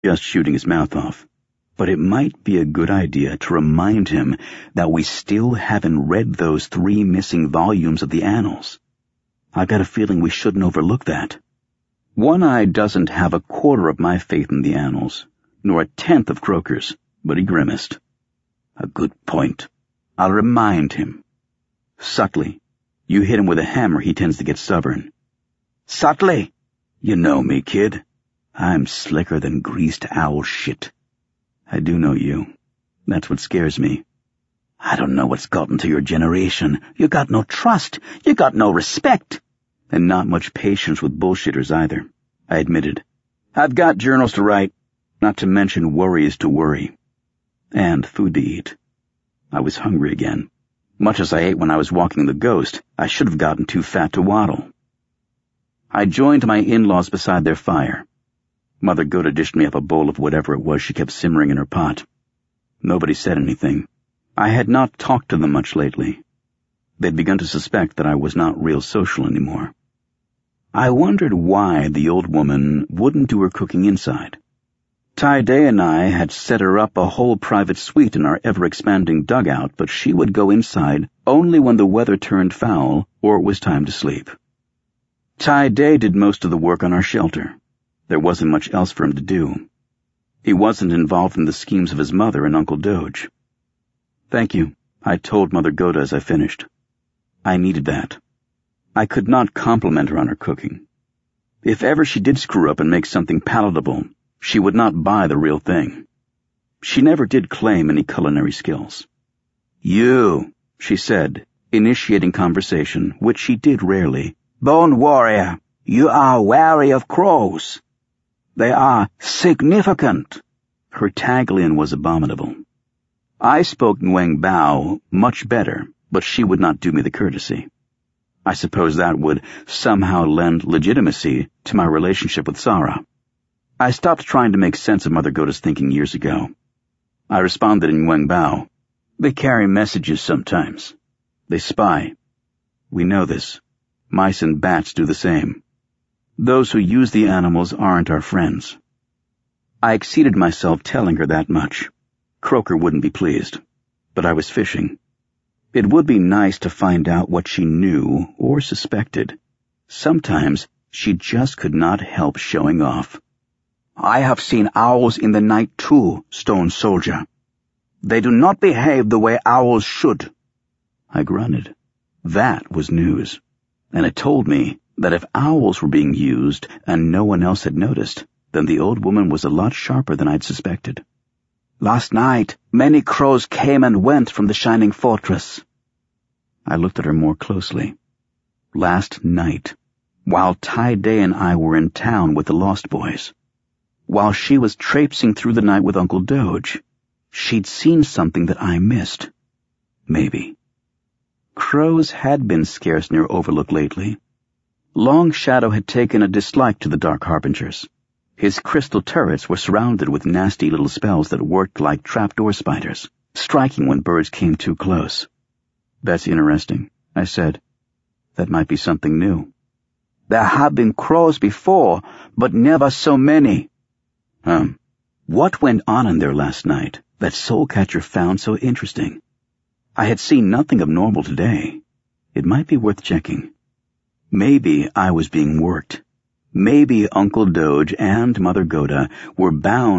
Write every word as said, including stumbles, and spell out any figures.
just shooting his mouth off. But it might be a good idea to remind him that we still haven't read those three missing volumes of the Annals. I got a feeling we shouldn't overlook that. One-Eye doesn't have a quarter of my faith in the Annals, nor a tenth of Croker's, but he grimaced. A good point. I'll remind him. Subtly. You hit him with a hammer, he tends to get stubborn. Subtly? You know me, kid. I'm slicker than greased owl shit. I do know you. That's what scares me. I don't know what's gotten to your generation. You got no trust. You got no respect. And not much patience with bullshitters either, I admitted. I've got journals to write, not to mention worries to worry. And food to eat. I was hungry again. Much as I ate when I was walking the ghost, I should have gotten too fat to waddle. I joined my in-laws beside their fire. Mother Goda dished me up a bowl of whatever it was she kept simmering in her pot. Nobody said anything. I had not talked to them much lately. They'd begun to suspect that I was not real social anymore. I wondered why the old woman wouldn't do her cooking inside. Ty-Day and I had set her up a whole private suite in our ever-expanding dugout, but she would go inside only when the weather turned foul or it was time to sleep. Ty-Day did most of the work on our shelter. There wasn't much else for him to do. He wasn't involved in the schemes of his mother and Uncle Doge. Thank you, I told Mother Goda as I finished. I needed that. I could not compliment her on her cooking. If ever she did screw up and make something palatable, she would not buy the real thing. She never did claim any culinary skills. You, she said, initiating conversation, which she did rarely. Bone warrior, you are wary of crows. They are significant. Her Taglian was abominable. I spoke Nguyen Bao much better, but she would not do me the courtesy. I suppose that would somehow lend legitimacy to my relationship with Sarah. I stopped trying to make sense of Mother Goda's thinking years ago. I responded in Nguyen Bao. They carry messages sometimes. They spy. We know this. Mice and bats do the same. Those who use the animals aren't our friends. I exceeded myself telling her that much. Croker wouldn't be pleased, but I was fishing. It would be nice to find out what she knew or suspected. Sometimes she just could not help showing off. I have seen owls in the night too, Stone Soldier. They do not behave the way owls should. I grunted. That was news, and it told me that if owls were being used and no one else had noticed, then the old woman was a lot sharper than I'd suspected. Last night, many crows came and went from the Shining Fortress. I looked at her more closely. Last night, while Ty-Day and I were in town with the Lost Boys, while she was traipsing through the night with Uncle Doge, she'd seen something that I missed. Maybe. Crows had been scarce near Overlook lately. Long Shadow had taken a dislike to the Dark Harbingers. His crystal turrets were surrounded with nasty little spells that worked like trapdoor spiders, striking when birds came too close. That's interesting, I said. That might be something new. There have been crows before, but never so many. Um, what went on in there last night that Soulcatcher found so interesting? I had seen nothing abnormal today. It might be worth checking. Maybe I was being worked. Maybe Uncle Doge and Mother Goda were bound